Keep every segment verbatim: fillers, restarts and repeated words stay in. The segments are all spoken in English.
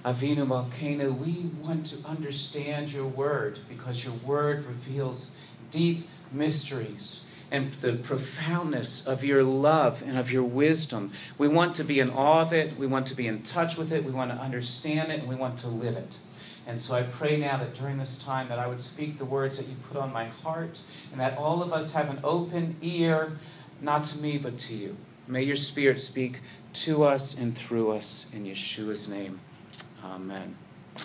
Avinu Malkeinu, we want to understand your word because your word reveals deep mysteries and the profoundness of your love and of your wisdom. We want to be in awe of it. We want to be in touch with it. We want to understand it, and we want to live it. And so I pray now that during this time that I would speak the words that you put on my heart, and that all of us have an open ear, not to me, but to you. May your Spirit speak to us and through us in Yeshua's name. Amen.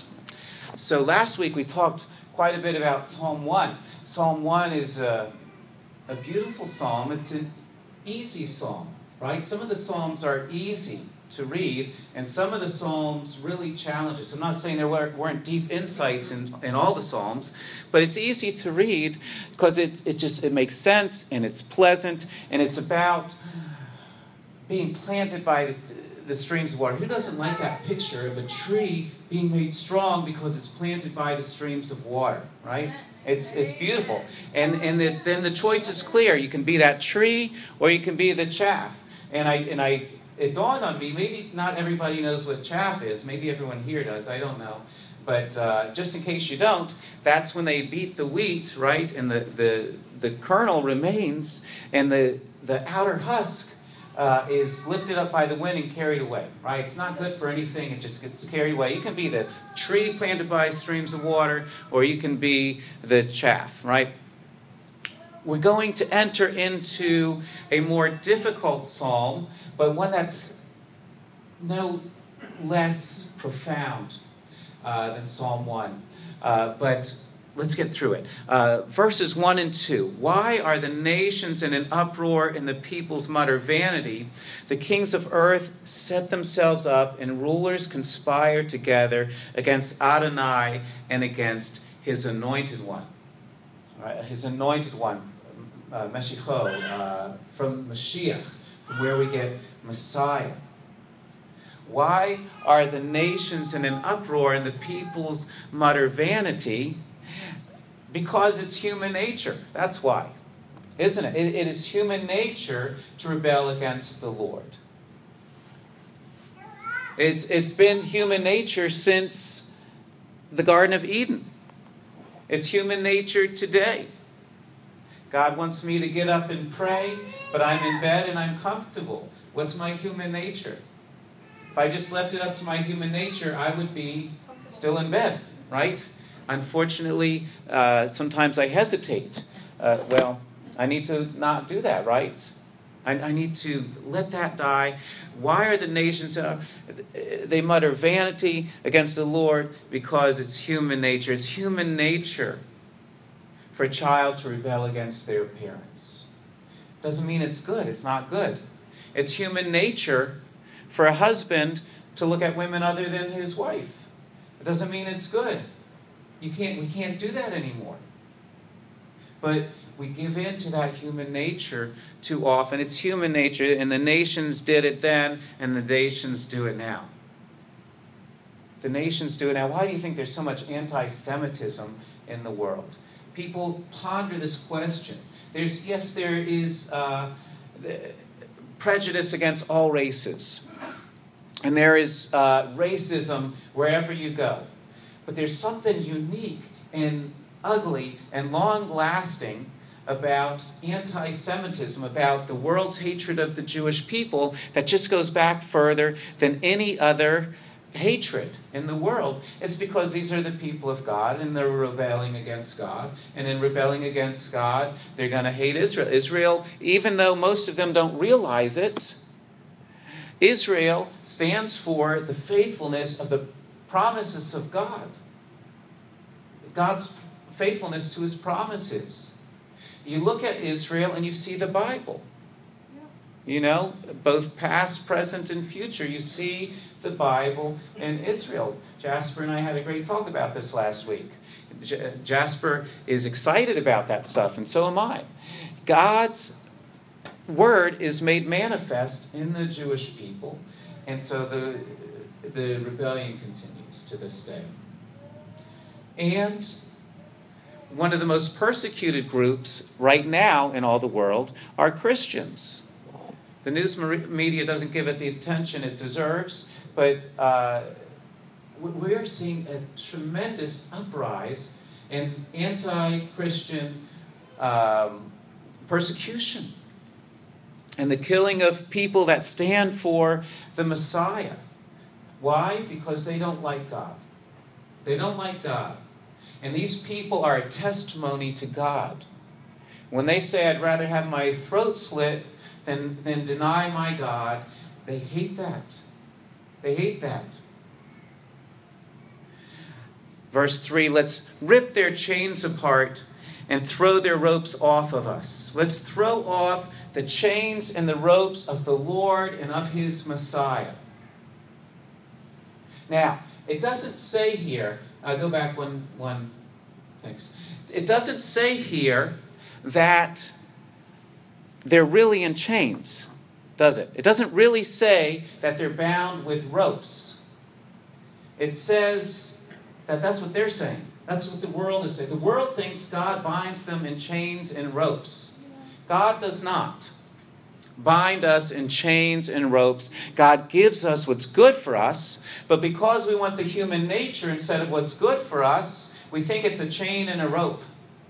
So last week we talked quite a bit about Psalm one. Psalm one is a, a beautiful psalm. It's an easy psalm, right? Some of the psalms are easy to read, and some of the psalms really challenge us. I'm not saying there weren't deep insights in, in all the psalms, but it's easy to read because it, it just it makes sense, and it's pleasant, and it's about being planted by the, the streams of water. Who doesn't like that picture of a tree being made strong because it's planted by the streams of water, right? It's it's beautiful. And and the, then the choice is clear. You can be that tree or you can be the chaff. And I and I it dawned on me, maybe not everybody knows what chaff is. Maybe everyone here does. I don't know. But uh, just in case you don't, that's when they beat the wheat, right? And the, the, the kernel remains, and the, the outer husk uh, is lifted up by the wind and carried away, right? It's not good for anything. It just gets carried away. You can be the tree planted by streams of water, or you can be the chaff, right? We're going to enter into a more difficult psalm, but one that's no less profound uh, than Psalm one. Uh, but let's get through it. Uh, verses one and two. Why are the nations in an uproar and the peoples mutter vanity? The kings of earth set themselves up, and rulers conspire together against Adonai and against his anointed one. All right, his anointed one. Uh, Meshicho, uh, from Mashiach, from where we get Messiah. Why are the nations in an uproar and the peoples mutter vanity? Because it's human nature. That's why. Isn't it? It, it is human nature to rebel against the Lord. It's, it's been human nature since the Garden of Eden. It's human nature today. God wants me to get up and pray, but I'm in bed and I'm comfortable. What's my human nature? If I just left it up to my human nature, I would be still in bed, right? Unfortunately, uh, sometimes I hesitate. Uh, well, I need to not do that, right? I, I need to let that die. Why are the nations, uh, they mutter vanity against the Lord? Because it's human nature. It's human nature for a child to rebel against their parents. Doesn't mean it's good. It's not good. It's human nature for a husband to look at women other than his wife. It doesn't mean it's good. You can't, we can't do that anymore. But we give in to that human nature too often. It's human nature, and the nations did it then, and the nations do it now. The nations do it now. Why do you think there's so much anti-Semitism in the world? People ponder this question. There's, yes, there is uh, prejudice against all races. And there is uh, racism wherever you go. But there's something unique and ugly and long-lasting about anti-Semitism, about the world's hatred of the Jewish people that just goes back further than any other hatred in the world. It's because these are the people of God, and they're rebelling against God. And in rebelling against God, they're going to hate Israel. Israel, even though most of them don't realize it, Israel stands for the faithfulness of the promises of God. God's faithfulness to his promises. You look at Israel and you see the Bible. You know, both past, present, and future. You see the Bible in Israel. Jasper and I had a great talk about this last week. J- Jasper is excited about that stuff, and so am I. God's word is made manifest in the Jewish people, and so the, the rebellion continues to this day. And one of the most persecuted groups right now in all the world are Christians. The news media doesn't give it the attention it deserves, but uh, we're seeing a tremendous uprise in anti-Christian um, persecution and the killing of people that stand for the Messiah. Why? Because they don't like God. They don't like God. And these people are a testimony to God. When they say, I'd rather have my throat slit than, than deny my God, they hate that. They hate that. Verse three, let's rip their chains apart and throw their ropes off of us. Let's throw off the chains and the ropes of the Lord and of his Messiah. Now, it doesn't say here, uh, go back one, one, thanks. It doesn't say here that they're really in chains, does it? It doesn't really say that they're bound with ropes. It says that that's what they're saying. That's what the world is saying. The world thinks God binds them in chains and ropes. God does not bind us in chains and ropes. God gives us what's good for us, but because we want the human nature instead of what's good for us, we think it's a chain and a rope.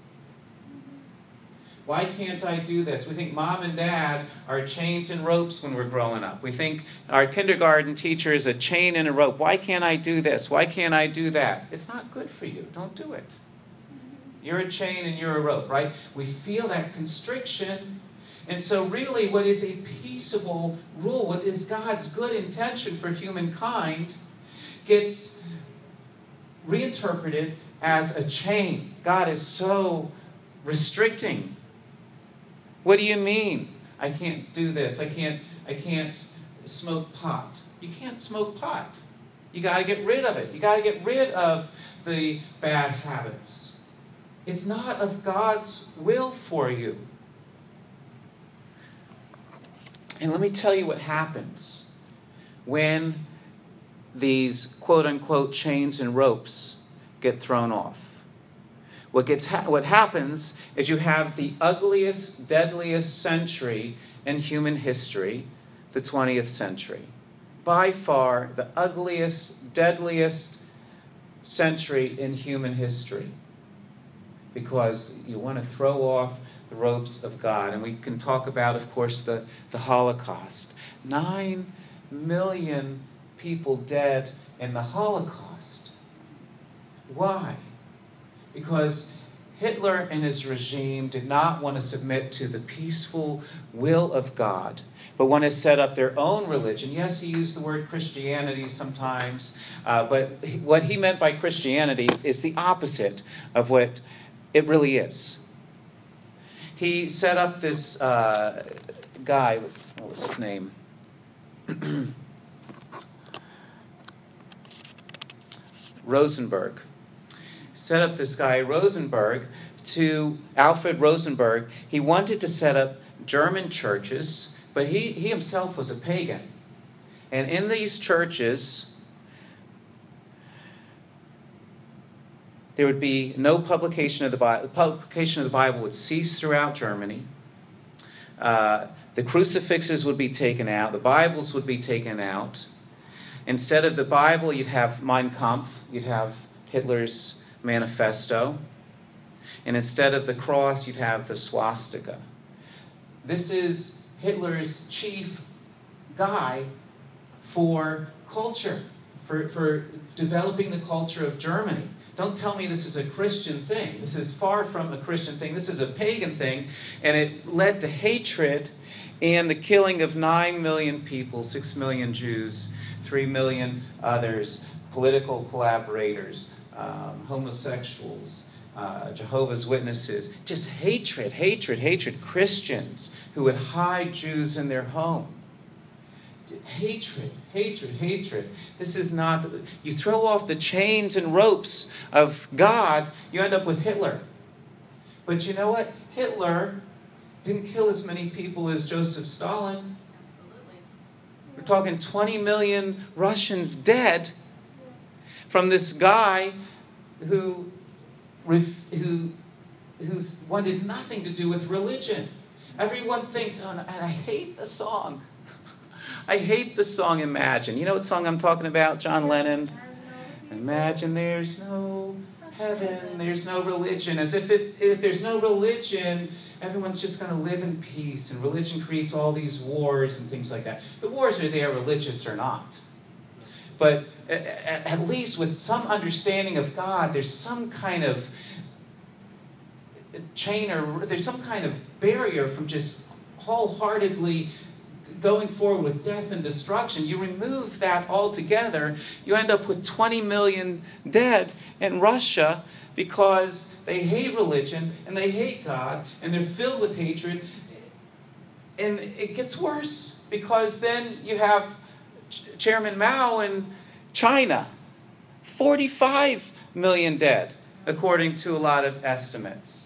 Why can't I do this? We think mom and dad are chains and ropes when we're growing up. We think our kindergarten teacher is a chain and a rope. Why can't I do this? Why can't I do that? It's not good for you. Don't do it. You're a chain and you're a rope, right? We feel that constriction. And so really what is a peaceable rule, what is God's good intention for humankind, gets reinterpreted as a chain. God is so restricting. What do you mean? I can't do this. I can't, I can't smoke pot. You can't smoke pot. You got to get rid of it. You got to get rid of the bad habits. It's not of God's will for you. And let me tell you what happens when these quote-unquote chains and ropes get thrown off. What gets ha- what happens is you have the ugliest, deadliest century in human history, the twentieth century. By far the ugliest, deadliest century in human history. Because you want to throw off the ropes of God. And we can talk about, of course, the, the Holocaust. Nine million people dead in the Holocaust. Why? Because Hitler and his regime did not want to submit to the peaceful will of God, but want to set up their own religion. Yes, he used the word Christianity sometimes, uh, but what he meant by Christianity is the opposite of what it really is. He set up this uh, guy, what was his name? Rosenberg. Set up this guy, Rosenberg, to Alfred Rosenberg. He wanted to set up German churches, but he, he himself was a pagan. And in these churches, there would be no publication of the Bible. The publication of the Bible would cease throughout Germany. Uh, the crucifixes would be taken out. The Bibles would be taken out. Instead of the Bible, you'd have Mein Kampf. You'd have Hitler's manifesto. And instead of the cross, you'd have the swastika. This is Hitler's chief guy for culture, for, for developing the culture of Germany. Don't tell me this is a Christian thing. This is far from a Christian thing. This is a pagan thing. And it led to hatred and the killing of nine million people, six million Jews, three million others, political collaborators, um, homosexuals, uh, Jehovah's Witnesses. Just hatred, hatred, hatred. Christians who would hide Jews in their home. Hatred, hatred, hatred. This is not... You throw off the chains and ropes of God, you end up with Hitler. But you know what? Hitler didn't kill as many people as Joseph Stalin. Absolutely. We're talking twenty million Russians dead from this guy who, who, who wanted nothing to do with religion. Everyone thinks, oh, and I hate the song. I hate the song Imagine. You know what song I'm talking about? John Lennon. Imagine there's no heaven, there's no religion. As if it, if there's no religion, everyone's just going to live in peace. And religion creates all these wars and things like that. The wars are there, religious or not. But at least with some understanding of God, there's some kind of chain, or there's some kind of barrier from just wholeheartedly going forward with death and destruction. You remove that altogether, you end up with twenty million dead in Russia because they hate religion and they hate God and they're filled with hatred. And it gets worse because then you have Chairman Mao in China, forty-five million dead, according to a lot of estimates.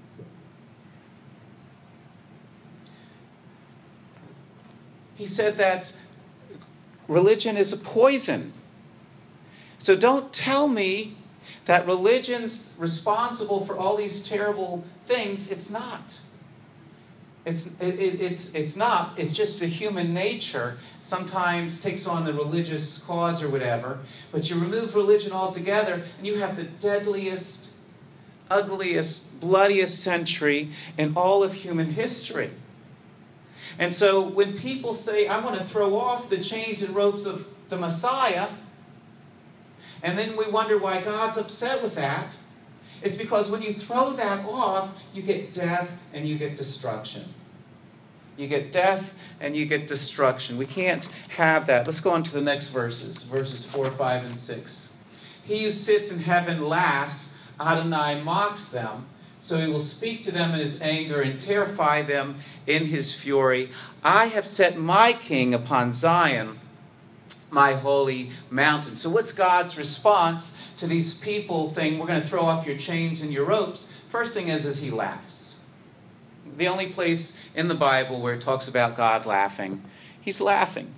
He said that religion is a poison. So don't tell me that religion's responsible for all these terrible things. It's not. It's, it, it, it's, it's not. It's just the human nature sometimes takes on the religious cause or whatever. But you remove religion altogether, and you have the deadliest, ugliest, bloodiest century in all of human history. And so when people say, I want to throw off the chains and ropes of the Messiah, and then we wonder why God's upset with that, it's because when you throw that off, you get death and you get destruction. You get death and you get destruction. We can't have that. Let's go on to the next verses, verses four, five, and six. He who sits in heaven laughs, Adonai mocks them. So he will speak to them in his anger and terrify them in his fury. I have set my king upon Zion, my holy mountain. So what's God's response to these people saying, we're going to throw off your chains and your ropes? First thing is, is he laughs. The only place in the Bible where it talks about God laughing, he's laughing.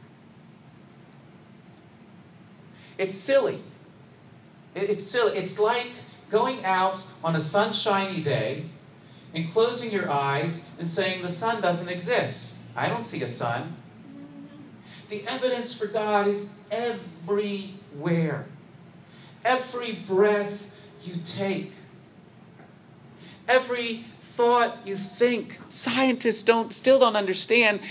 It's silly. It's silly. It's like going out on a sunshiny day and closing your eyes and saying the sun doesn't exist. I don't see a sun. The evidence for God is everywhere. Every breath you take. Every thought you think. Scientists don't still don't understand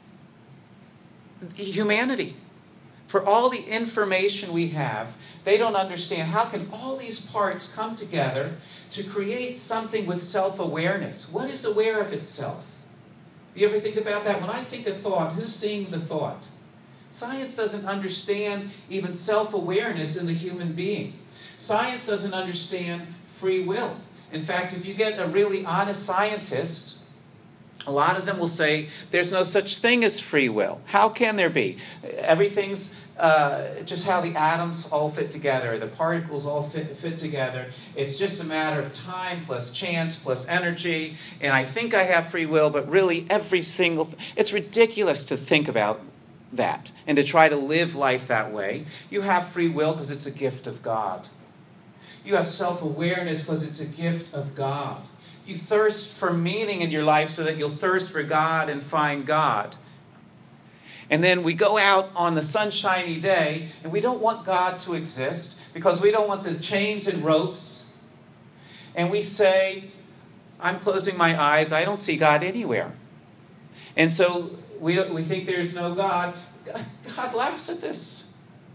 humanity. For all the information we have, they don't understand how can all these parts come together to create something with self-awareness. What is aware of itself? Do you ever think about that? When I think a thought, who's seeing the thought? Science doesn't understand even self-awareness in the human being. Science doesn't understand free will. In fact, if you get a really honest scientist, a lot of them will say there's no such thing as free will. How can there be? Everything's uh, just how the atoms all fit together. The particles all fit, fit together. It's just a matter of time plus chance plus energy. And I think I have free will, but really every single... It's ridiculous to think about that and to try to live life that way. You have free will because it's a gift of God. You have self-awareness because it's a gift of God. You thirst for meaning in your life so that you'll thirst for God and find God. And then we go out on the sunshiny day and we don't want God to exist because we don't want the chains and ropes. And we say, I'm closing my eyes. I don't see God anywhere. And so we, don't, we think there's no God. God laughs at this.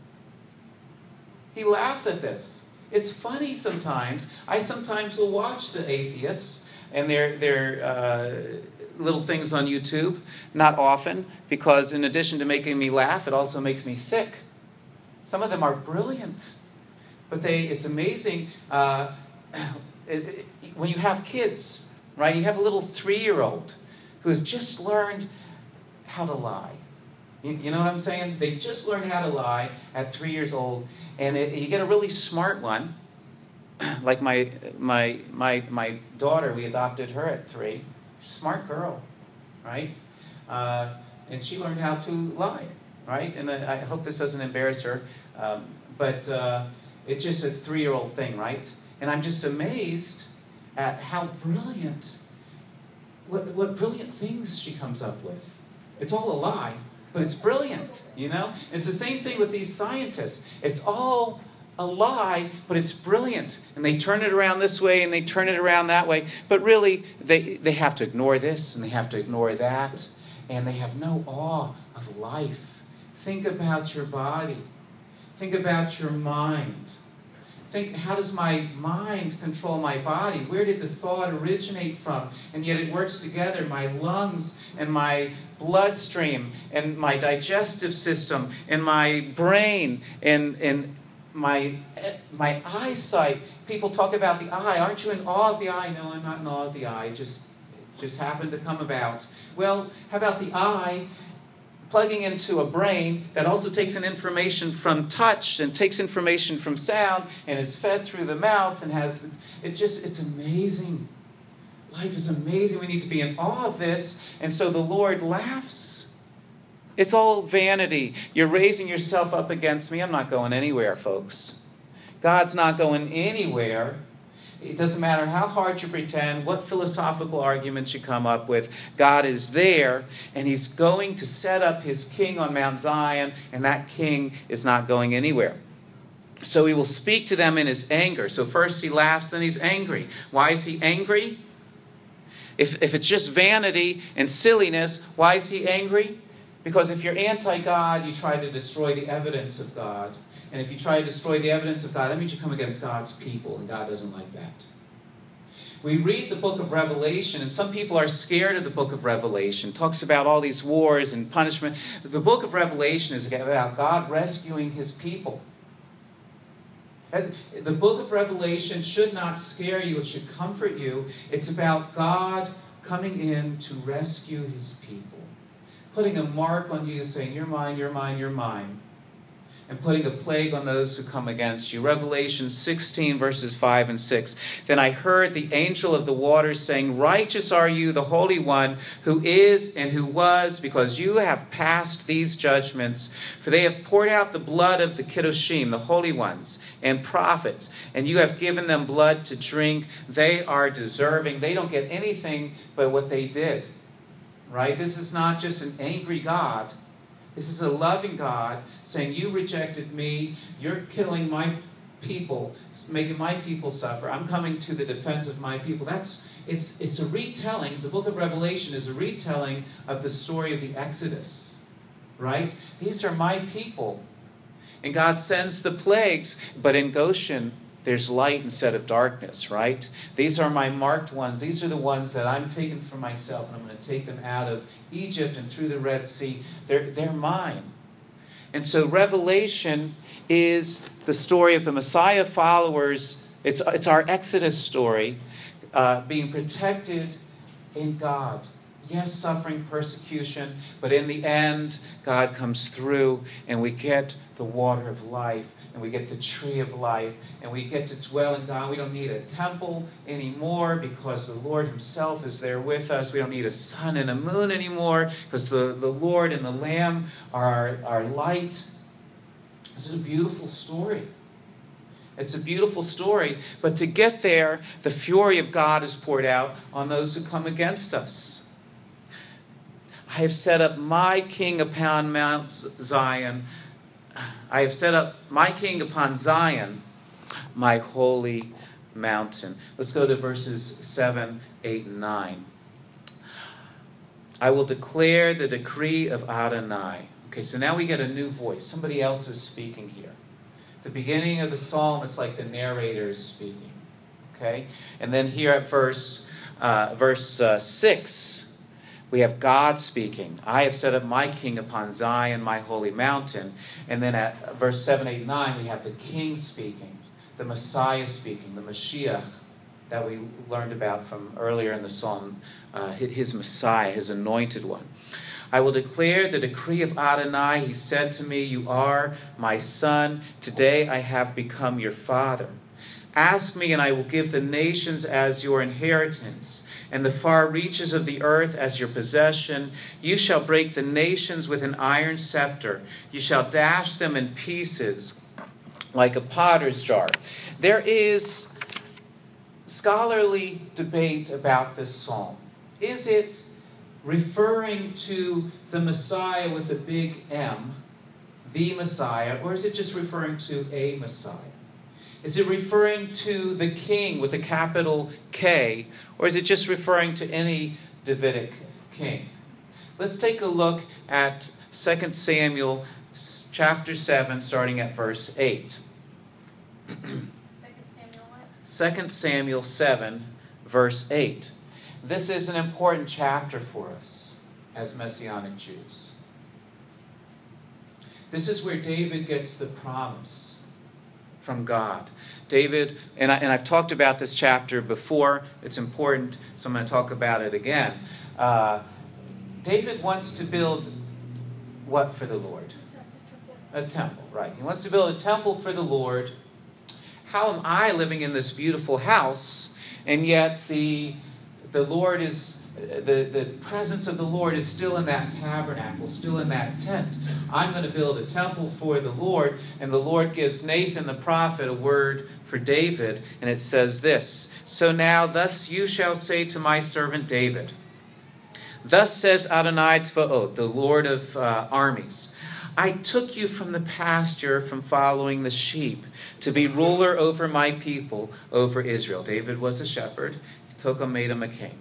He laughs at this. It's funny sometimes. I sometimes will watch the atheists and their, their uh, little things on YouTube. Not often, because in addition to making me laugh, it also makes me sick. Some of them are brilliant. But they, it's amazing. Uh, it, it, when you have kids, right? You have a little three-year-old who has just learned how to lie. You, you know what I'm saying? They just learned how to lie at three years old. And it, you get a really smart one, like my, my, my, my daughter, we adopted her at three. Smart girl, right? Uh, and she learned how to lie, right? And I, I hope this doesn't embarrass her, um, but uh, it's just a three-year-old thing, right? And I'm just amazed at how brilliant, what, what brilliant things she comes up with. It's all a lie. But it's brilliant, you know? It's the same thing with these scientists. It's all a lie, but it's brilliant. And they turn it around this way and they turn it around that way. But really, they, they have to ignore this and they have to ignore that. And they have no awe of life. Think about your body. Think about your mind. Think, how does my mind control my body? Where did the thought originate from? And yet it works together. My lungs and my bloodstream and my digestive system and my brain and, and my, my eyesight. People talk about the eye. Aren't you in awe of the eye? No, I'm not in awe of the eye. It just, it just happened to come about. Well, how about the eye plugging into a brain that also takes in information from touch and takes information from sound and is fed through the mouth and has, it just, it's amazing. Life is amazing. We need to be in awe of this. And so the Lord laughs. It's all vanity. You're raising yourself up against me. I'm not going anywhere, folks. God's not going anywhere. It doesn't matter how hard you pretend, what philosophical arguments you come up with. God is there, and he's going to set up his king on Mount Zion, and that king is not going anywhere. So he will speak to them in his anger. So first he laughs, then he's angry. Why is he angry? If, if it's just vanity and silliness, why is he angry? Because if you're anti-God, you try to destroy the evidence of God. And if you try to destroy the evidence of God, that means you come against God's people, and God doesn't like that. We read the book of Revelation, and some people are scared of the book of Revelation. It talks about all these wars and punishment. The book of Revelation is about God rescuing his people. And the book of Revelation should not scare you. It should comfort you. It's about God coming in to rescue his people. Putting a mark on you, saying, you're mine, you're mine, you're mine. And putting a plague on those who come against you. Revelation sixteen, verses five and six. Then I heard the angel of the waters saying, righteous are you, the Holy One, who is and who was, because you have passed these judgments. For they have poured out the blood of the Kiddushim, the holy ones, and prophets, and you have given them blood to drink. They are deserving. They don't get anything but what they did. Right? This is not just an angry God. This is a loving God saying, you rejected me, you're killing my people, making my people suffer. I'm coming to the defense of my people. That's it's it's a retelling. The book of Revelation is a retelling of the story of the Exodus. Right? These are my people. And God sends the plagues, but in Goshen, there's light instead of darkness, right? These are my marked ones. These are the ones that I'm taking for myself, and I'm going to take them out of Egypt and through the Red Sea. They're, they're mine. And so Revelation is the story of the Messiah followers. It's, it's our Exodus story, uh, being protected in God. Yes, suffering persecution, but in the end, God comes through, and we get the water of life. And we get the tree of life, and we get to dwell in God. We don't need a temple anymore because the Lord himself is there with us. We don't need a sun and a moon anymore because the, the Lord and the Lamb are our, our light. This is a beautiful story. It's a beautiful story, but to get there, the fury of God is poured out on those who come against us. I have set up my king upon Mount Zion. I have set up my king upon Zion, my holy mountain. Let's go to verses seven, eight, and nine. I will declare the decree of Adonai. Okay, so now we get a new voice. Somebody else is speaking here. The beginning of the psalm, it's like the narrator is speaking. Okay? And then here at verse, uh, verse uh, six, we have God speaking. I have set up my king upon Zion, my holy mountain. And then at verse seven, eight, nine, we have the king speaking, the Messiah speaking, the Mashiach that we learned about from earlier in the psalm, uh, his Messiah, his anointed one. I will declare the decree of Adonai. He said to me, you are my son. Today I have become your father. Ask me, and I will give the nations as your inheritance, and the far reaches of the earth as your possession. You shall break the nations with an iron scepter. You shall dash them in pieces like a potter's jar. There is scholarly debate about this psalm. Is it referring to the Messiah with a big M, the Messiah, or is it just referring to a Messiah? Is it referring to the king with a capital K, or is it just referring to any Davidic king? Let's take a look at Second Samuel chapter seven, starting at verse eight. Second Samuel what? Second Samuel seven, verse eight. This is an important chapter for us as Messianic Jews. This is where David gets the promise from God. David, and, I, and I've talked about this chapter before. It's important, so I'm going to talk about it again. Uh, David wants to build what for the Lord? A temple, right. He wants to build a temple for the Lord. How am I living in this beautiful house, and yet the the Lord is, the, the presence of the Lord is still in that tabernacle, still in that tent. I'm going to build a temple for the Lord, and the Lord gives Nathan the prophet a word for David, and it says this, "So now thus you shall say to my servant David, thus says Adonai Tzvaot, the Lord of uh, armies, I took you from the pasture, from following the sheep, to be ruler over my people, over Israel." David was a shepherd. He took him, made him a king.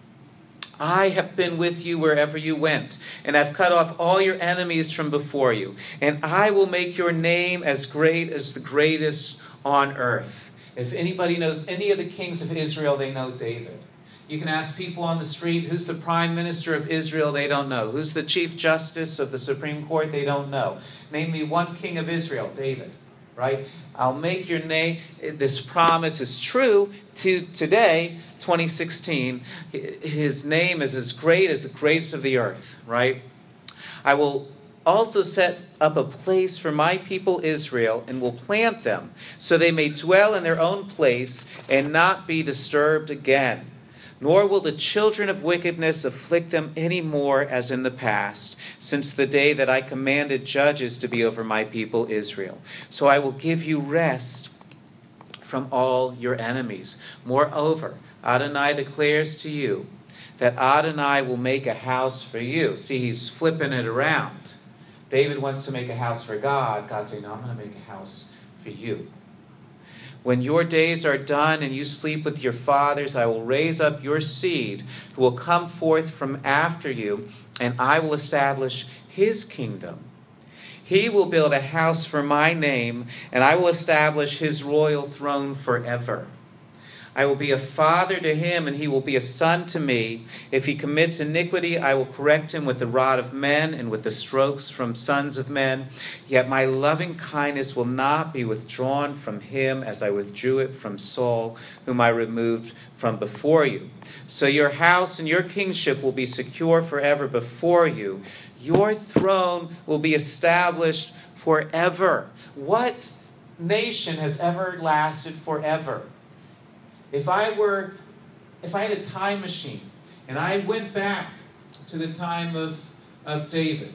"I have been with you wherever you went, and have cut off all your enemies from before you. And I will make your name as great as the greatest on earth." If anybody knows any of the kings of Israel, they know David. You can ask people on the street, who's the prime minister of Israel? They don't know. Who's the chief justice of the Supreme Court? They don't know. Name me one king of Israel, David, right? I'll make your name. This promise is true to today, twenty sixteen. His name is as great as the greatest of the earth, right? "I will also set up a place for my people Israel, and will plant them, so they may dwell in their own place and not be disturbed again. Nor will the children of wickedness afflict them any more as in the past, since the day that I commanded judges to be over my people Israel. So I will give you rest from all your enemies. Moreover, Adonai declares to you that Adonai will make a house for you." See, he's flipping it around. David wants to make a house for God. God's saying, "No, I'm going to make a house for you. When your days are done and you sleep with your fathers, I will raise up your seed who will come forth from after you, and I will establish his kingdom. He will build a house for my name, and I will establish his royal throne forever. I will be a father to him, and he will be a son to me. If he commits iniquity, I will correct him with the rod of men and with the strokes from sons of men. Yet my loving kindness will not be withdrawn from him as I withdrew it from Saul, whom I removed from before you. So your house and your kingship will be secure forever before you. Your throne will be established forever." What nation has ever lasted forever? If I were, if I had a time machine and I went back to the time of, of David,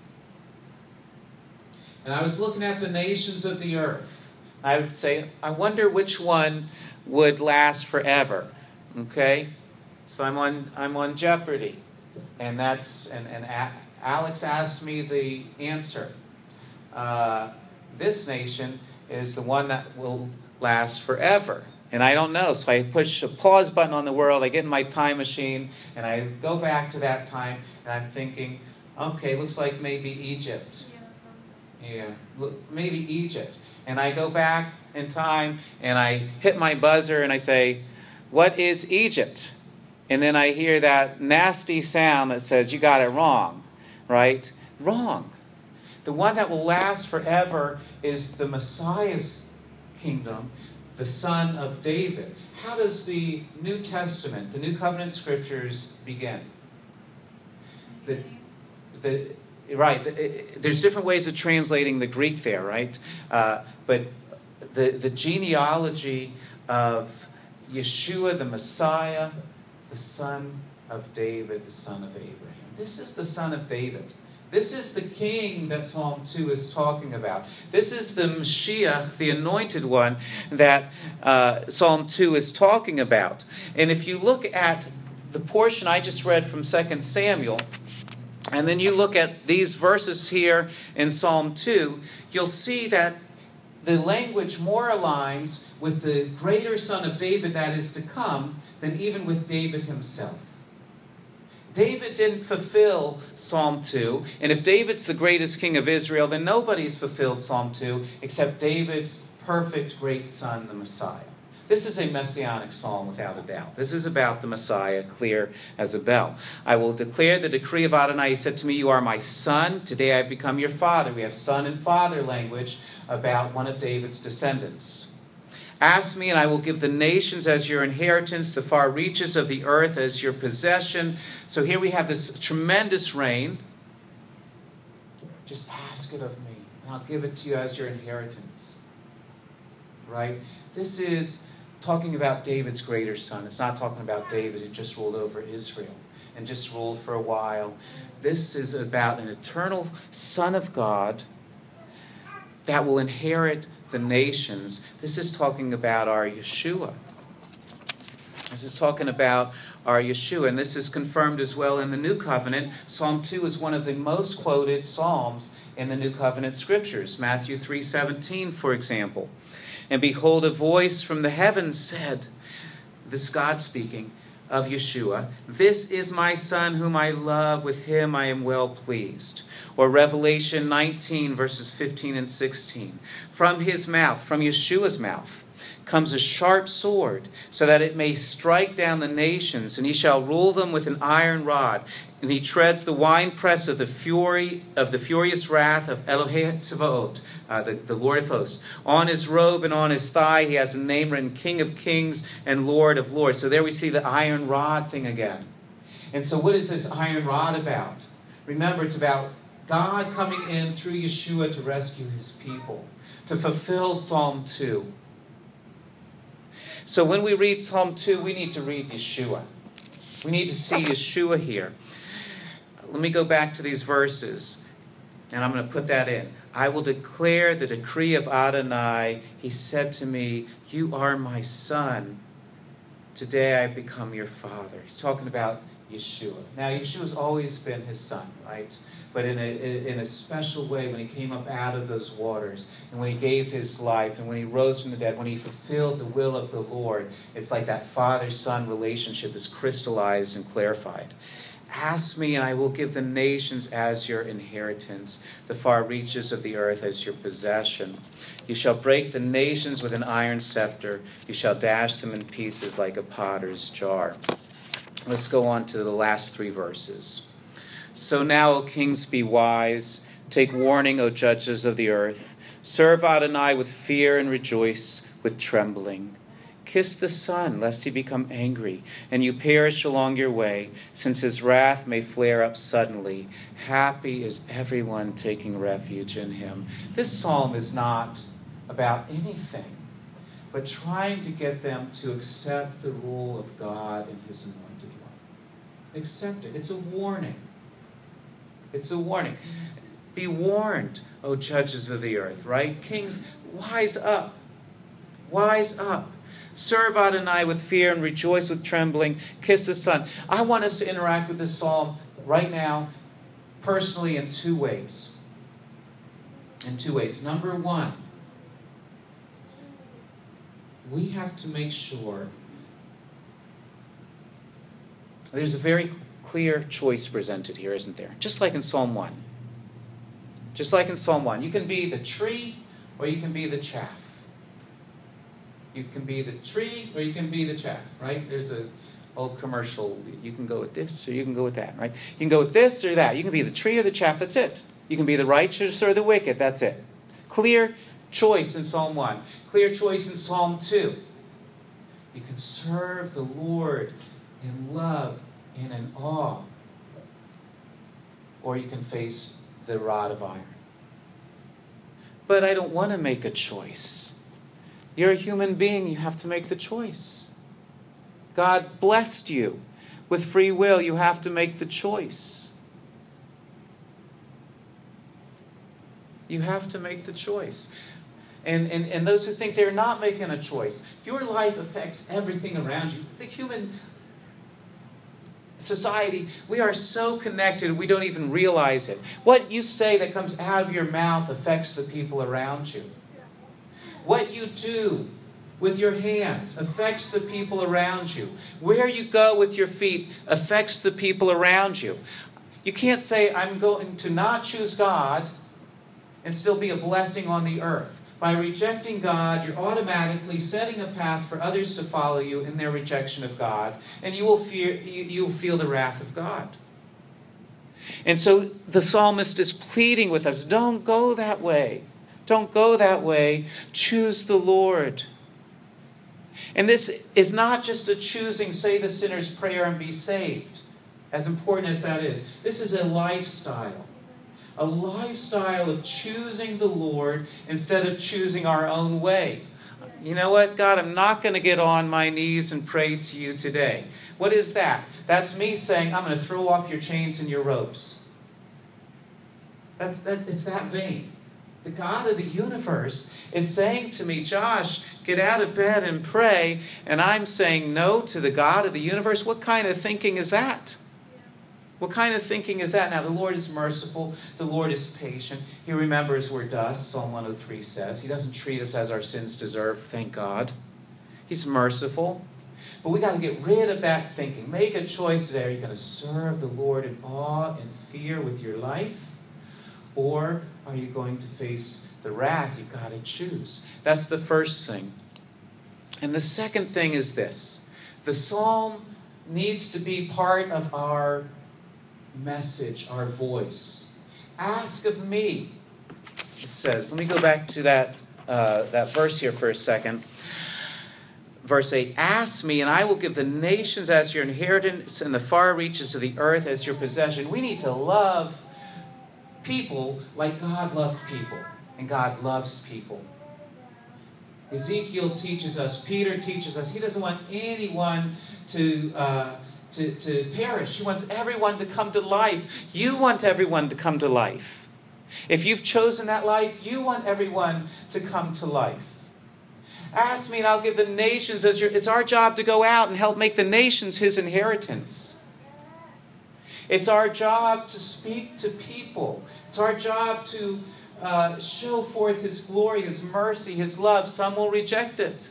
and I was looking at the nations of the earth, I would say, I wonder which one would last forever. Okay? So I'm on I'm on Jeopardy. And that's and, and a, Alex asked me the answer. Uh, this nation is the one that will last forever. And I don't know, so I push a pause button on the world, I get in my time machine, and I go back to that time, and I'm thinking, okay, looks like maybe Egypt. Yeah, maybe Egypt. And I go back in time, and I hit my buzzer, and I say, "What is Egypt?" And then I hear that nasty sound that says, "You got it wrong," right? Wrong. The one that will last forever is the Messiah's kingdom, the Son of David. How does the New Testament, the New Covenant Scriptures begin? The, the, right, the, there's different ways of translating the Greek there, right? Uh, but the, the genealogy of Yeshua, the Messiah, the Son of David, the son of Abraham. This is the Son of David. This is the king that Psalm two is talking about. This is the Mashiach, the anointed one, that uh, Psalm two is talking about. And if you look at the portion I just read from Second Samuel, and then you look at these verses here in Psalm two, you'll see that the language more aligns with the greater son of David that is to come than even with David himself. David didn't fulfill Psalm two, and if David's the greatest king of Israel, then nobody's fulfilled Psalm two except David's perfect great son, the Messiah. This is a messianic psalm without a doubt. This is about the Messiah, clear as a bell. I will declare the decree of Adonai. He said to me, you are my son. Today I have become your father. We have son and father language about one of David's descendants. Ask me, and I will give the nations as your inheritance, the far reaches of the earth as your possession. So here we have this tremendous reign. Just ask it of me, and I'll give it to you as your inheritance. Right? This is talking about David's greater son. It's not talking about David who just ruled over Israel and just ruled for a while. This is about an eternal Son of God that will inherit the nations. This is talking about our Yeshua. This is talking about our Yeshua, and this is confirmed as well in the New Covenant. Psalm two is one of the most quoted psalms in the New Covenant scriptures. Matthew three seventeen, for example. And behold, a voice from the heavens said, this God speaking of Yeshua, this is my son whom I love, with him I am well pleased. Or Revelation nineteen, verses fifteen and sixteen. From his mouth, from Yeshua's mouth, comes a sharp sword, so that it may strike down the nations, and he shall rule them with an iron rod. And he treads the winepress of the fury of the furious wrath of Elohei Tzevaot, uh, the, the Lord of hosts. On his robe and on his thigh he has a name written, King of Kings and Lord of Lords. So there we see the iron rod thing again. And so what is this iron rod about? Remember, it's about God coming in through Yeshua to rescue his people, to fulfill Psalm two. So when we read Psalm two, we need to read Yeshua. We need to see Yeshua here. Let me go back to these verses, and I'm going to put that in. I will declare the decree of Adonai. He said to me, you are my son. Today I become your father. He's talking about Yeshua. Now, Yeshua's always been his son, right? But in a, in a special way, when he came up out of those waters, and when he gave his life, and when he rose from the dead, when he fulfilled the will of the Lord, it's like that father-son relationship is crystallized and clarified. Ask me, and I will give the nations as your inheritance, the far reaches of the earth as your possession. You shall break the nations with an iron scepter. You shall dash them in pieces like a potter's jar. Let's go on to the last three verses. So now, O kings, be wise. Take warning, O judges of the earth. Serve Adonai with fear and rejoice with trembling. Kiss the Son, lest he become angry, and you perish along your way, since his wrath may flare up suddenly. Happy is everyone taking refuge in him. This psalm is not about anything, but trying to get them to accept the rule of God and his anointed one. Accept it. It's a warning. It's a warning. Be warned, O judges of the earth, right? Kings, wise up. Wise up. Serve Adonai with fear and rejoice with trembling. Kiss the Son. I want us to interact with this psalm right now, personally, in two ways. In two ways. Number one, we have to make sure there's a very clear choice presented here, isn't there? Just like in Psalm one. Just like in Psalm one. You can be the tree or you can be the chaff. You can be the tree or you can be the chaff, right? There's a old commercial. You can go with this or you can go with that, right? You can go with this or that. You can be the tree or the chaff. That's it. You can be the righteous or the wicked. That's it. Clear choice in Psalm one. Clear choice in Psalm two. You can serve the Lord in love and in awe. Or you can face the rod of iron. But I don't want to make a choice. You're a human being. You have to make the choice. God blessed you with free will. You have to make the choice. You have to make the choice. And, and, and those who think they're not making a choice, your life affects everything around you. The human society, we are so connected, we don't even realize it. What you say that comes out of your mouth affects the people around you. What you do with your hands affects the people around you. Where you go with your feet affects the people around you. You can't say, I'm going to not choose God and still be a blessing on the earth. By rejecting God, you're automatically setting a path for others to follow you in their rejection of God, and you will fear, you, you will feel the wrath of God. And so the psalmist is pleading with us, don't go that way. Don't go that way. Choose the Lord. And this is not just a choosing, say the sinner's prayer and be saved, as important as that is. This is a lifestyle. A lifestyle of choosing the Lord instead of choosing our own way. You know what, God, I'm not going to get on my knees and pray to you today. What is that? That's me saying, I'm going to throw off your chains and your ropes. That's that. It's that vain. The God of the universe is saying to me, Josh, get out of bed and pray. And I'm saying no to the God of the universe. What kind of thinking is that? What kind of thinking is that? Now, the Lord is merciful. The Lord is patient. He remembers we're dust, Psalm one oh three says. He doesn't treat us as our sins deserve, thank God. He's merciful. But we got to get rid of that thinking. Make a choice today. Are you going to serve the Lord in awe and fear with your life? Or are you going to face the wrath? You've got to choose. That's the first thing. And the second thing is this. The psalm needs to be part of our message, our voice. Ask of me, it says. Let me go back to that, uh, that verse here for a second. Verse eight, ask me and I will give the nations as your inheritance and the far reaches of the earth as your possession. We need to love people like God loved people. And God loves people. Ezekiel teaches us, Peter teaches us, he doesn't want anyone to, uh, to, to perish. He wants everyone to come to life. You want everyone to come to life. If you've chosen that life, you want everyone to come to life. Ask me and I'll give the nations as your... It's our job to go out and help make the nations his inheritance. It's our job to speak to people. It's our job to uh, show forth his glory, his mercy, his love. Some will reject it.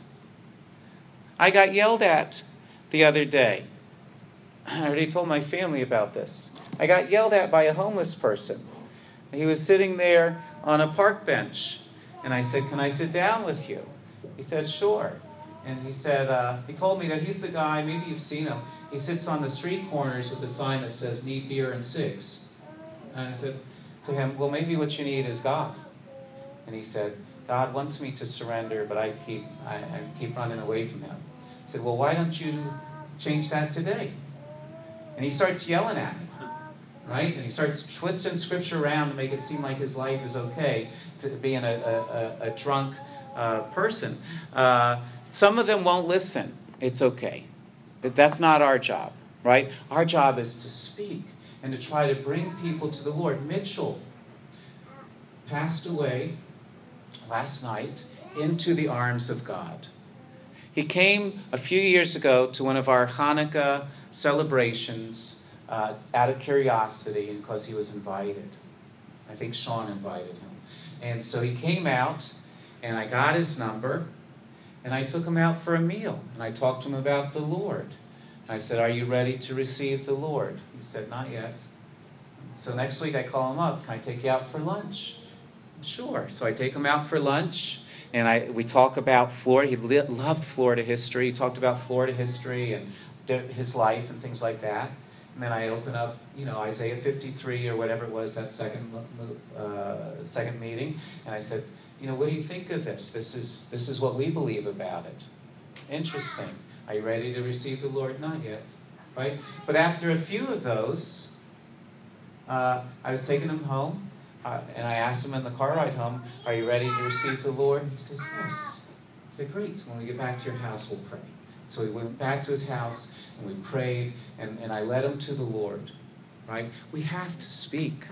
I got yelled at the other day. I already told my family about this. I got yelled at by a homeless person. He was sitting there on a park bench. And I said, can I sit down with you? He said, sure. And he said, uh, he told me that he's the guy, maybe you've seen him. He sits on the street corners with a sign that says, need beer and cigs. And I said to him, well, maybe what you need is God. And he said, God wants me to surrender, but I keep, I, I keep running away from him. I said, well, why don't you change that today? And he starts yelling at me, right? And he starts twisting scripture around to make it seem like his life is okay, to being a, a, a, a drunk uh, person. Uh, some of them won't listen. It's okay. But that's not our job, right? Our job is to speak and to try to bring people to the Lord. Mitchell passed away last night into the arms of God. He came a few years ago to one of our Hanukkah celebrations uh, out of curiosity and because he was invited. I think Sean invited him. And so he came out, and I got his number, and I took him out for a meal, and I talked to him about the Lord. I said, are you ready to receive the Lord? He said, not yet. So next week I call him up, can I take you out for lunch? Sure. So I take him out for lunch, and I we talk about Florida. He li- loved Florida history. He talked about Florida history and his life and things like that. And then I open up, you know, Isaiah fifty-three or whatever it was, that second uh, second meeting, and I said, you know, what do you think of this? This is this is what we believe about it. Interesting. Are you ready to receive the Lord? Not yet, right? But after a few of those, uh, I was taking him home, uh, and I asked him in the car ride home, are you ready to receive the Lord? He says, yes. I said, great. When we get back to your house, we'll pray. So we went back to his house, and we prayed, and, and I led him to the Lord, right? We have to speak.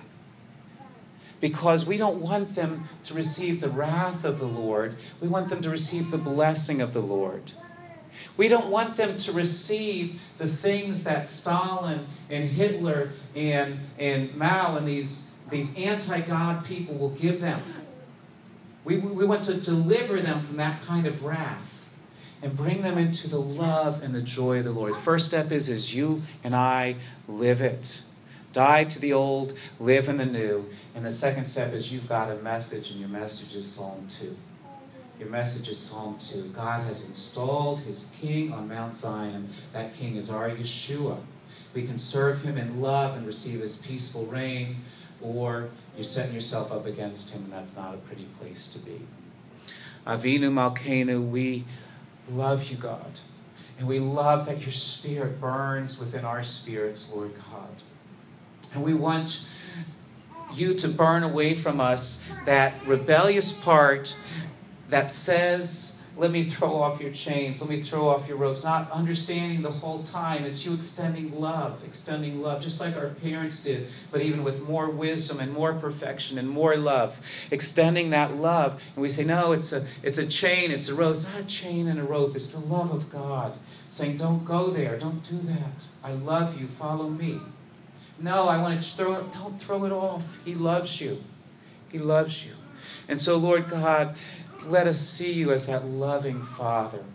Because we don't want them to receive the wrath of the Lord. We want them to receive the blessing of the Lord. We don't want them to receive the things that Stalin and Hitler and, and Mao and these, these anti-God people will give them. We, we want to deliver them from that kind of wrath and bring them into the love and the joy of the Lord. First step is, is you and I live it. Die to the old, live in the new. And the second step is you've got a message, and your message is Psalm two. Your message is Psalm two. God has installed his king on Mount Zion. That king is our Yeshua. We can serve him in love and receive his peaceful reign, or you're setting yourself up against him, and that's not a pretty place to be. Avinu Malkeinu, we love you, God. And we love that your spirit burns within our spirits, Lord God. And we want you to burn away from us that rebellious part that says, let me throw off your chains, let me throw off your ropes, not understanding the whole time. It's you extending love, extending love, just like our parents did, but even with more wisdom and more perfection and more love, extending that love. And we say, no, it's a, it's a chain, it's a rope. It's not a chain and a rope, it's the love of God, saying, don't go there, don't do that. I love you, follow me. No, I want to throw it, don't throw it off. He loves you. He loves you. And so, Lord God, let us see you as that loving Father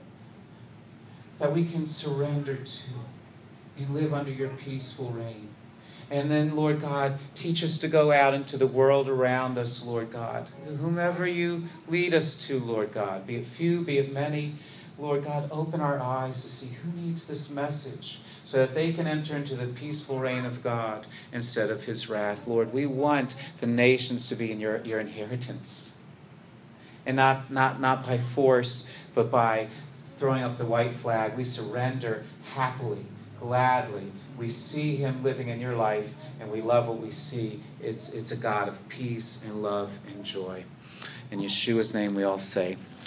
that we can surrender to and live under your peaceful reign. And then, Lord God, teach us to go out into the world around us, Lord God. Whomever you lead us to, Lord God, be it few, be it many, Lord God, open our eyes to see who needs this message, so that they can enter into the peaceful reign of God instead of his wrath. Lord, we want the nations to be in your, your inheritance. And not, not, not by force, but by throwing up the white flag. We surrender happily, gladly. We see him living in your life, and we love what we see. It's, it's a God of peace and love and joy. In Yeshua's name we all say,